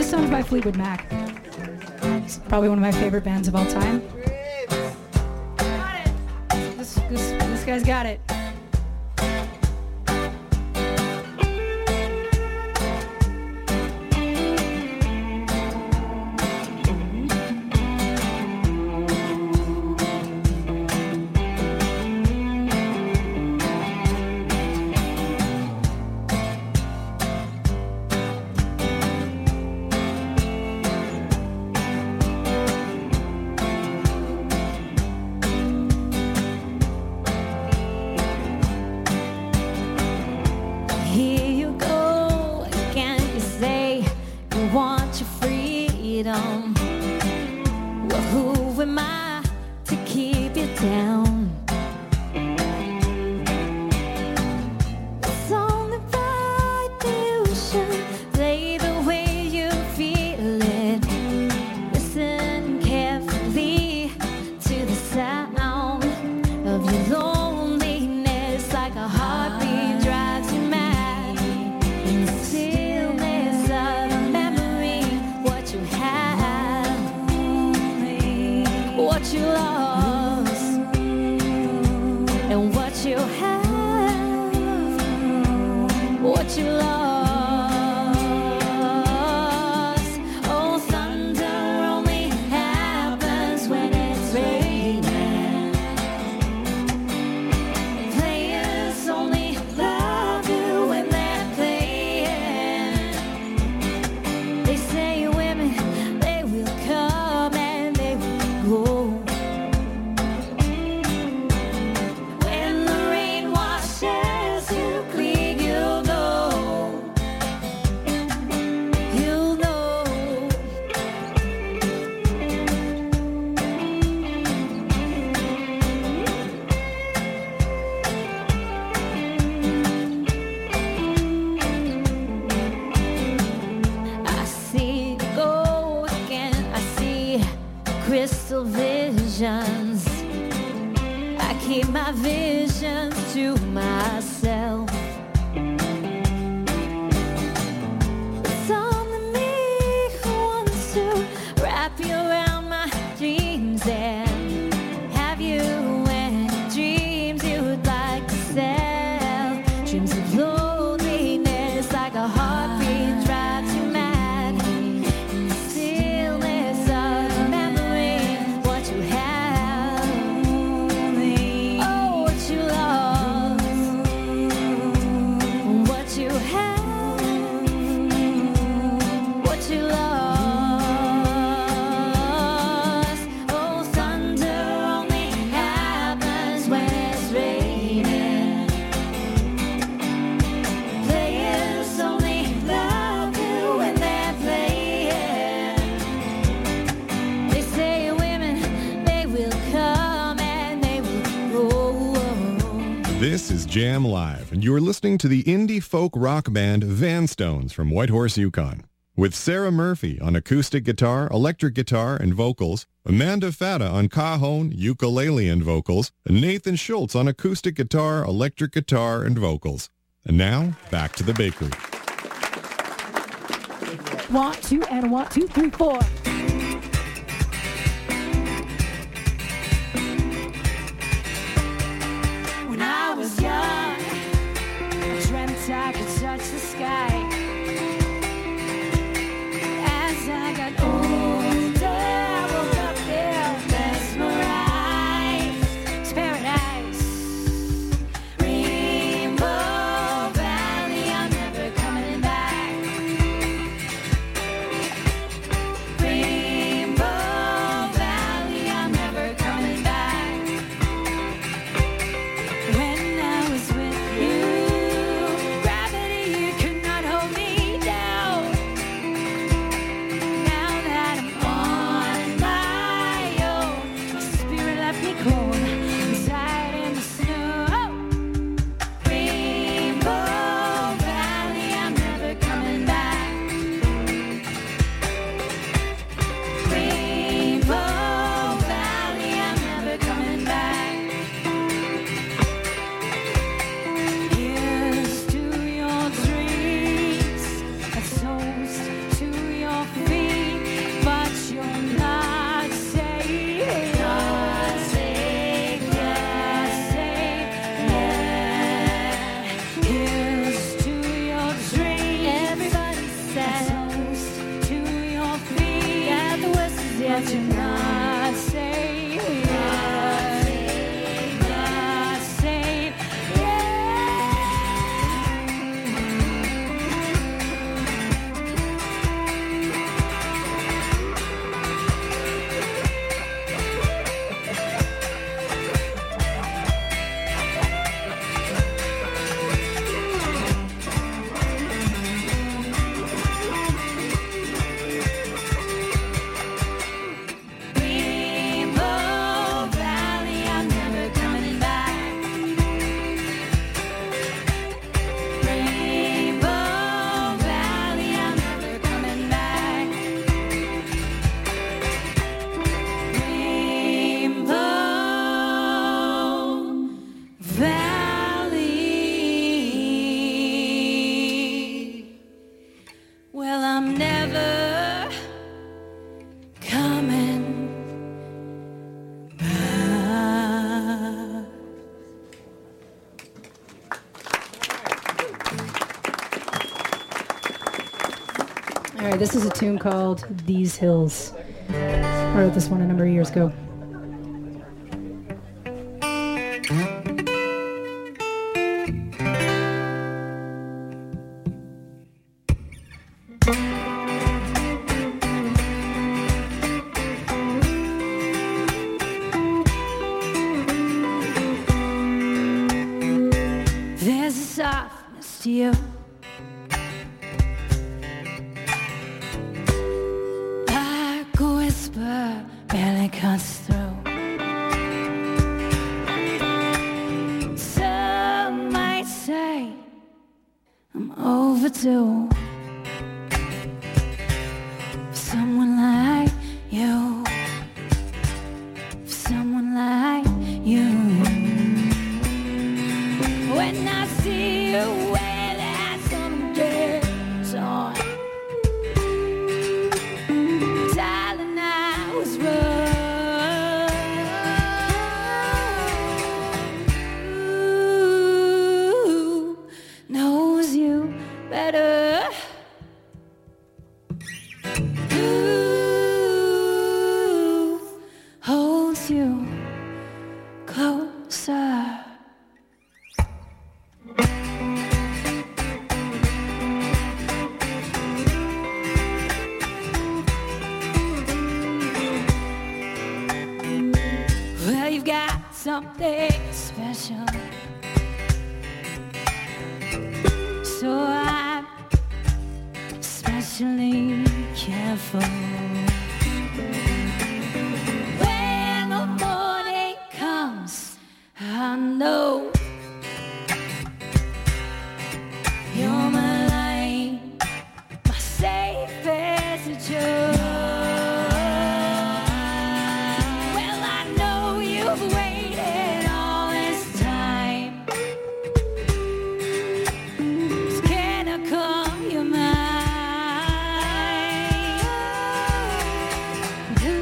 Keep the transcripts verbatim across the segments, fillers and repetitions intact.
Stones by Fleetwood Mac. It's probably one of my favorite bands of all time. Got it. This, this, this guy's got it. This is Jam Live, and you are listening to the indie folk rock band Van Stones from Whitehorse, Yukon. With Sarah Murphy on acoustic guitar, electric guitar, and vocals, Amanda Fata on cajon, ukulele, and vocals, and Nathan Schultz on acoustic guitar, electric guitar, and vocals. And now, back to the bakery. One, two, and one, two, three, four. When I was young, I dreamt I could touch the sky. As I got older, I woke up there mesmerized. It's paradise. Rainbow Valley, I'm never coming back. Rainbow Valley, I'm never coming back. When I was with you, gravity could not hold but you're not safe here. Not safe This is a tune called These Hills. I wrote this one a number of years ago. There's a softness to you. Barely cuts through. Some might say I'm overdue for someone like you, for someone like you. When I see you wear that some gets on, something special, so I'm especially careful. When the morning comes, I know you're my light, my safe passenger. Well, I know you've waited all this time. Can I call you mine? Who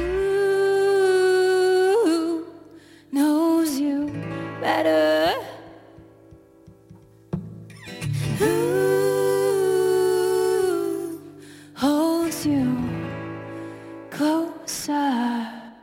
knows you better? Who holds you closer?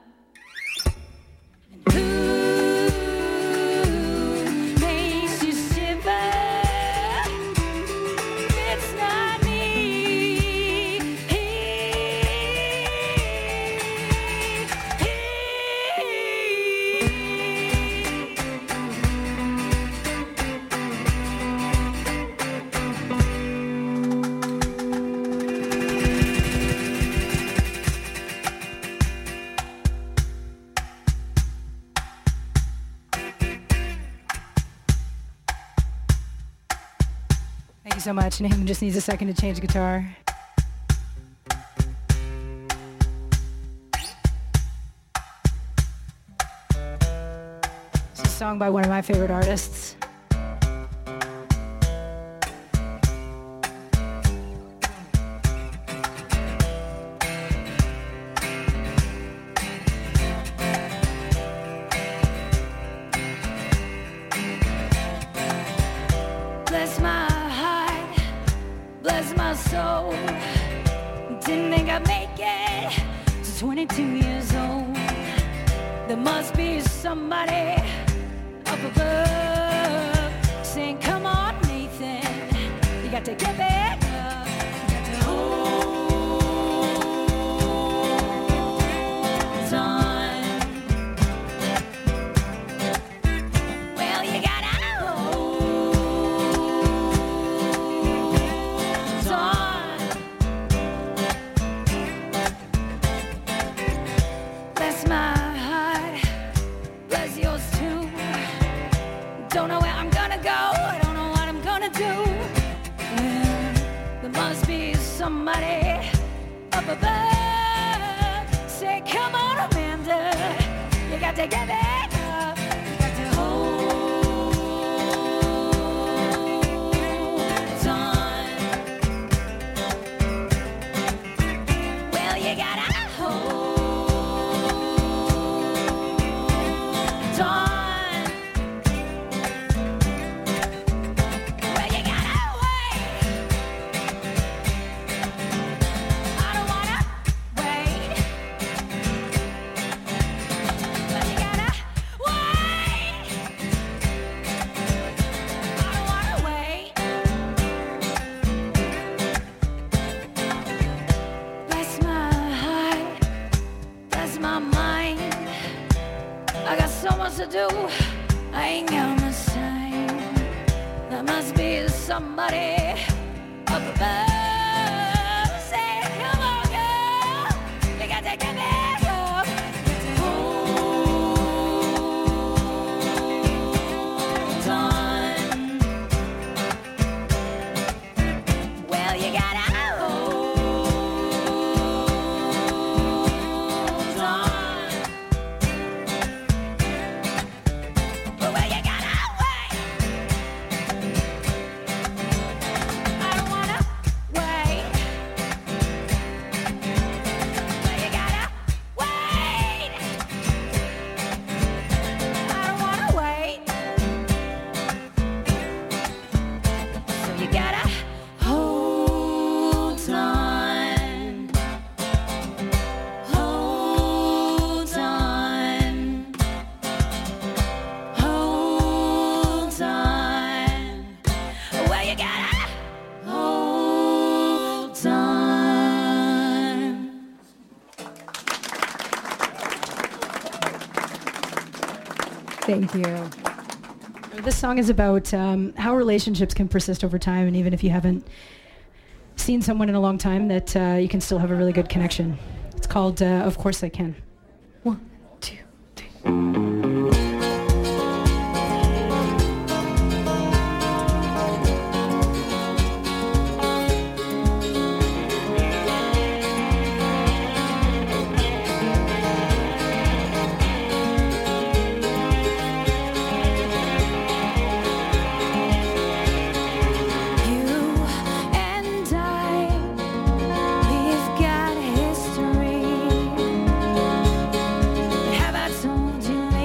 Thank you so much. Nathan just needs a second to change guitar. It's a song by one of my favorite artists. Bless my heart, bless my soul. Didn't think I'd make it to was twenty-two years old. There must be somebody up above saying, come on, Nathan, you got to get back up. You got to hold on. Well, you gotta hold on. Bless my heart, bless yours too. Don't know where I'm gonna go, I don't know what I'm gonna do. Well, there must be somebody up above. Say, come on, Amanda, you got to get back up. You got to hold on. Well, you gotta hold on. Well, you gotta wait. I don't wanna wait. Well, you gotta wait. I don't wanna wait. Bless my heart, bless my mind. I got so much to do, I ain't got much time. There must be somebody up above. Say, come on, girl, you got to get back up. You got to hold on. Well, you gotta hold on. Well, you gotta wait. I don't wanna wait. Well, you gotta wait. I don't wanna wait. So you gotta hold on. Hold on. Hold on. Well, you gotta hold on. Thank you. This song is about um, how relationships can persist over time, and even if you haven't seen someone in a long time, that uh, you can still have a really good connection. It's called uh, Of Course I Can. One, two, three. You and I, we've got history. Have I told you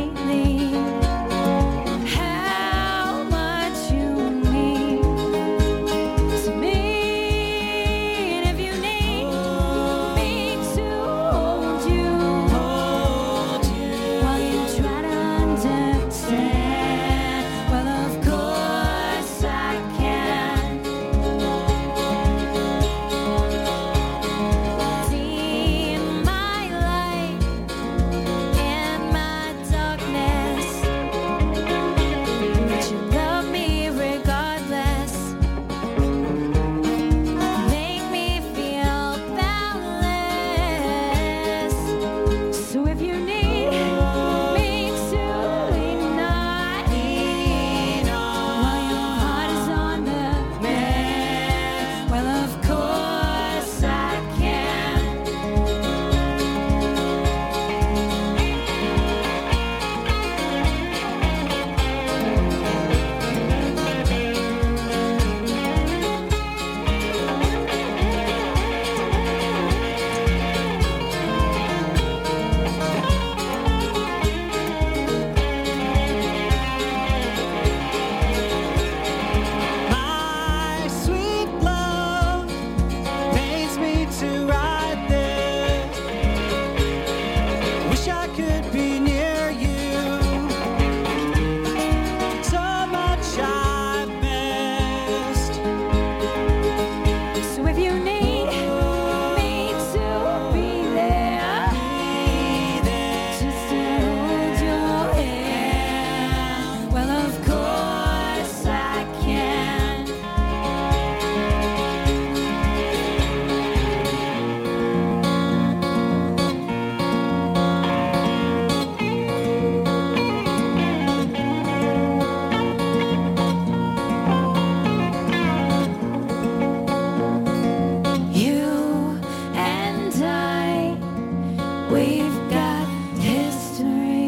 We've got history.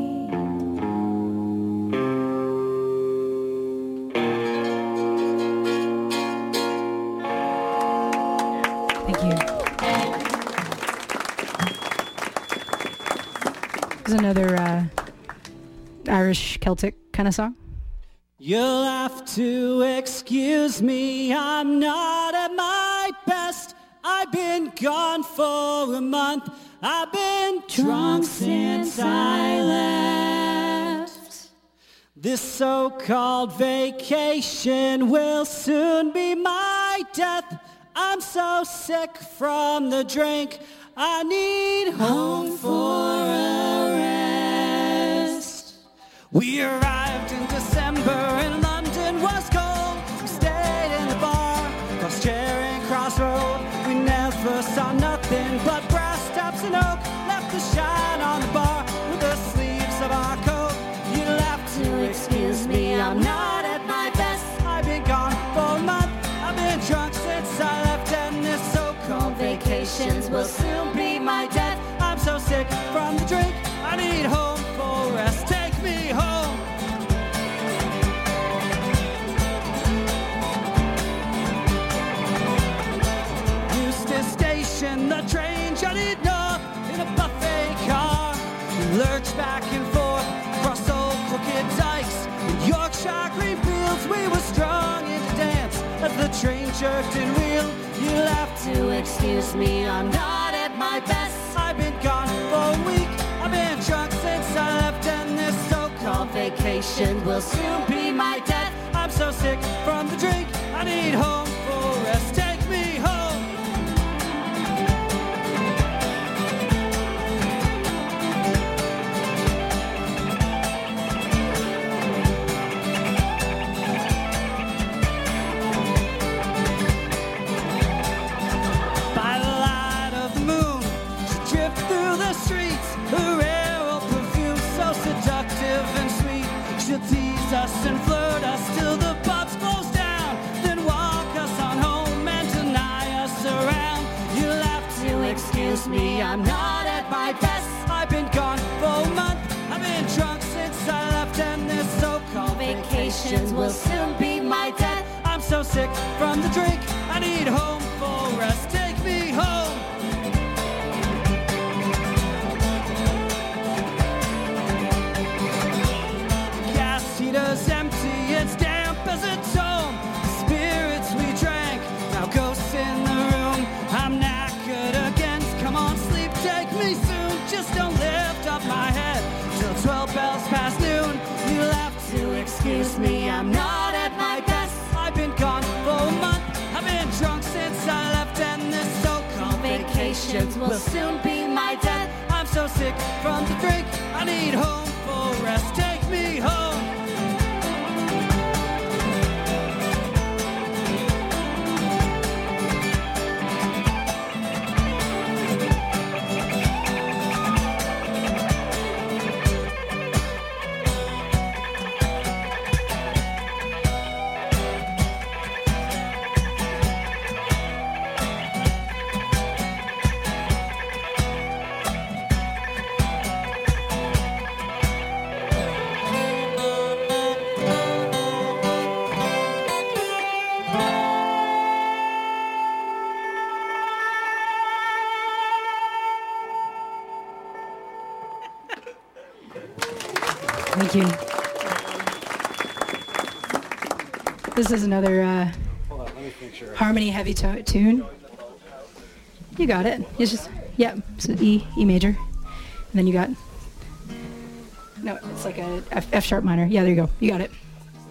Thank you. This is another uh, Irish Celtic kind of song. You'll have to excuse me, I'm not at my best. I've been gone for a month. I've been drunk since I left. This so-called vacation will soon be my death. I'm so sick from the drink, I need home for a rest. We arrived in December and London was cold. We stayed in the bar across Charing Cross Road. We never saw nothing but brass taps and oak. Left the shine on the bar with the sleeves of our coat. You'll have to excuse me, I'm not at my best. I've been gone for a month. I've been drunk since I left, and this so-called vacations will soon be my death. I'm so sick from the drink, I need home for rest. Take me home. Euston Station, the train journeyed north in a buffet car. We lurched back and forth across old crooked dikes. In Yorkshire green fields, we were strong into dance as the train jerked and reeled. You'll have to excuse me, I'm not at my best. I've been gone for a week, I've been drunk since I left, and this so-called vacation will soon be my death. I'm so sick from the drink, I need home for rest. Take me home. By the light of the moon, she drift through the streets. Her air or perfume so seductive and sweet. She'll tease us and flirt us till the pubs close down, then walk us on home and deny us around. You'll have to excuse me, I'm not at my best. I've been gone for a month. I've been drunk since I left, and this so-called vacations will soon be my death. I'm so sick from the drink, I need home for rest. Take me home. Gas heater's empty, it's damp as a tomb. The spirits we drank, now ghosts in the room. I'm knackered again, come on sleep, take me soon. Just don't lift up my head till twelve bells past noon. You'll have to excuse me, I'm not at my best. I've been gone for a month, I've been drunk since I left, and this so-called vacations will soon be my death. I'm so sick from the drink, I need home for rest. Take me home. Thank you. This is another uh, harmony heavy to- tune. You got it. It's just, yep, so E, E major. And then you got, no, it's like a F, F sharp minor. Yeah, there you go. You got it.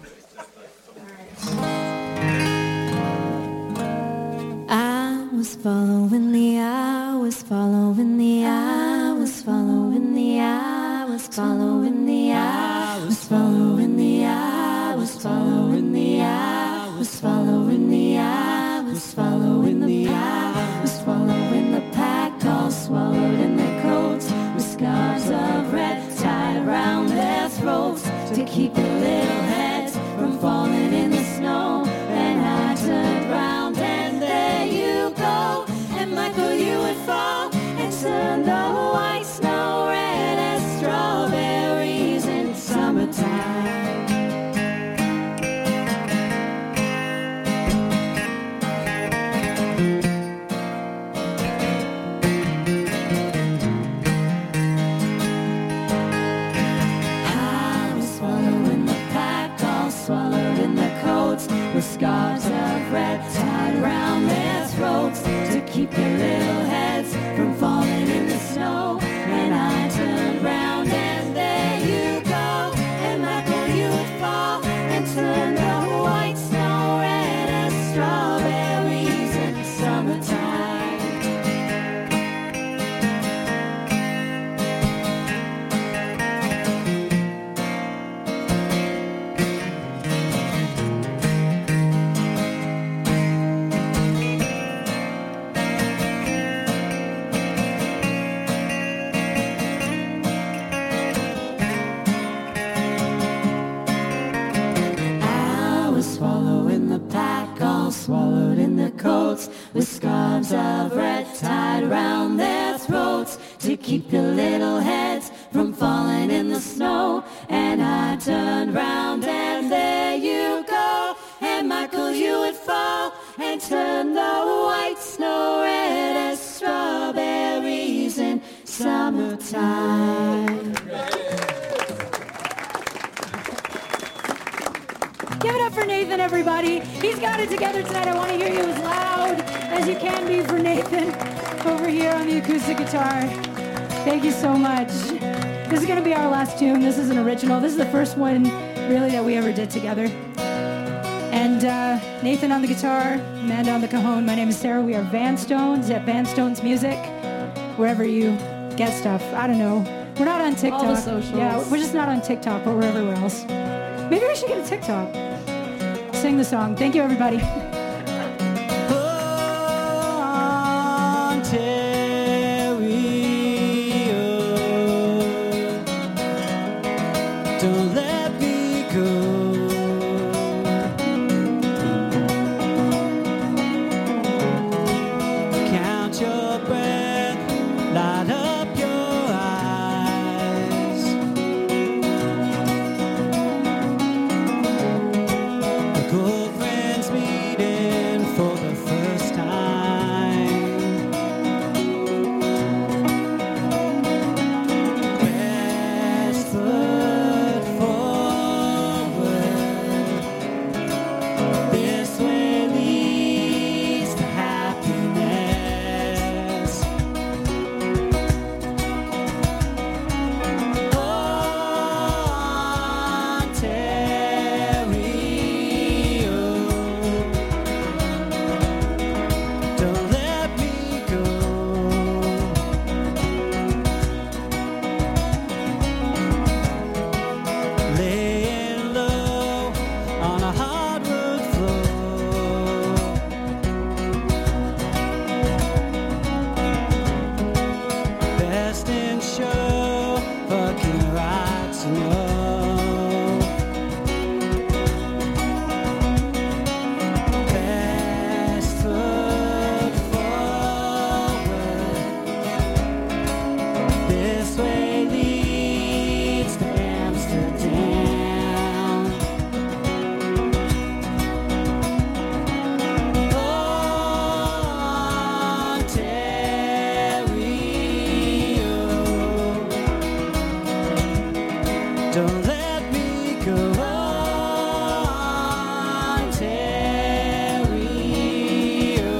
I was following the I was following the I was following the I was following the I was following the I was following the I was following the I was following the pack was following the pack, all swallowed in their coats with scarves of red tied around their throats to keep their little heads from falling in the snow. Then I turned round and there you go, and Michael, you would fall and turn the white strands of red tied around their throats to keep your little heads from falling in the snow. And I turned round and there you go. And Michael, you would fall and turn the white snow red as strawberries in summertime. Give it up for Nathan, everybody. He's got it together tonight. I want to hear you as loud as you can be for Nathan over here on the acoustic guitar. Thank you so much. This is going to be our last tune. This is an original. This is the first one, really, that we ever did together. And uh, Nathan on the guitar, Amanda on the cajon. My name is Sarah. We are Vanstones at Vanstones Music, wherever you get stuff. I don't know. We're not on TikTok. All the socials. Yeah, we're just not on TikTok, but we're everywhere else. Maybe we should get a TikTok. Sing the song. Thank you, everybody. Ontario, don't let me go. Count your breath, light up your eyes. The girlfriends meeting for the first time. Best foot forward. This way leads to happiness. Ontario, don't let me go. Laying low on a hardwood floor. Best in show, fucking right to know. Best foot forward. This way leads to Amsterdam. Ontario, don't let me go. Ontario,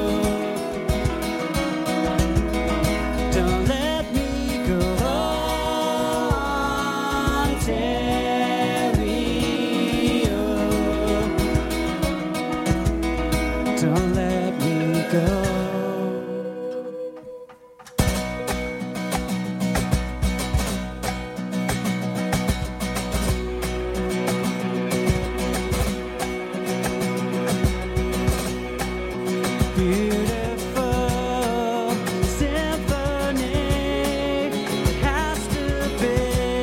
don't let me go. Ontario, don't let me go. Beautiful symphony has to be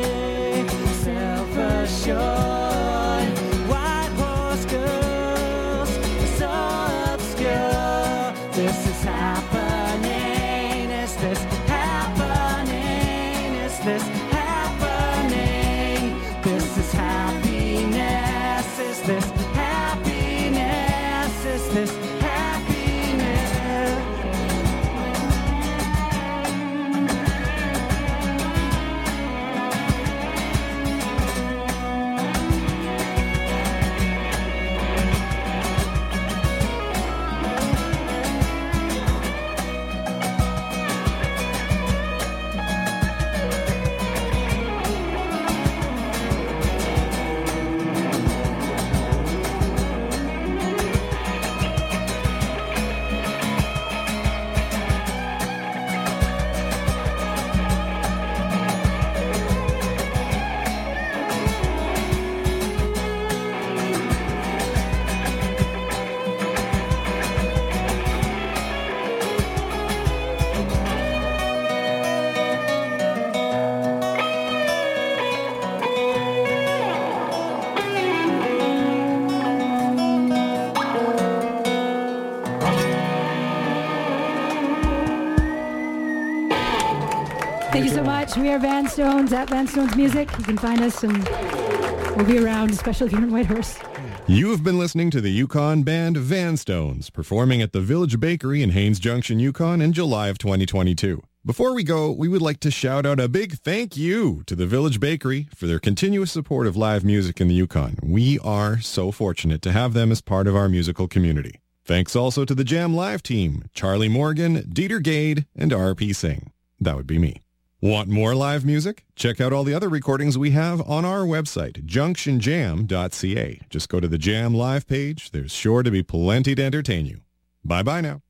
self-assured. White horse girls, so obscure. This is happening. Is this happening? Is this happening? This is happiness. Is this happiness? Is this happiness? Thank you so much. We are Van Stones at Van Stones Music. You can find us and we'll be around, especially if you're in Whitehorse. You have been listening to the Yukon band Van Stones, performing at the Village Bakery in Haines Junction, Yukon in July of twenty twenty-two. Before we go, we would like to shout out a big thank you to the Village Bakery for their continuous support of live music in the Yukon. We are so fortunate to have them as part of our musical community. Thanks also to the Jam Live team, Charlie Morgan, Dieter Gade, and R P Singh. That would be me. Want more live music? Check out all the other recordings we have on our website, junction jam dot c a. Just go to the Jam Live page. There's sure to be plenty to entertain you. Bye-bye now.